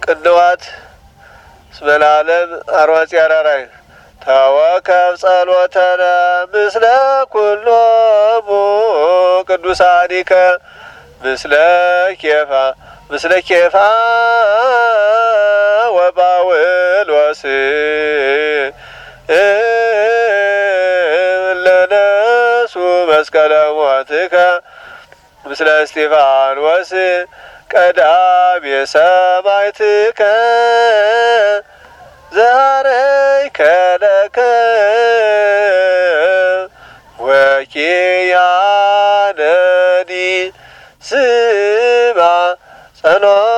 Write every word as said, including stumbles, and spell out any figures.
ቅንዋት ስመላለም አርዋጽ ያራራይ ተወከብ ጸሎተነ ምስለ ኩሎሙ ቅዱሳኒከ ምስለ ኬፋ ምስለ ኬፋ ወጳውሎስ ለነሱ መስቀለ ሞትከ ምስለ እስጢፋኖስ ቀዳሜ ሰማዕትከ ዛሬከ ለከ ወኪያነኒ ስማ ጸሎተነ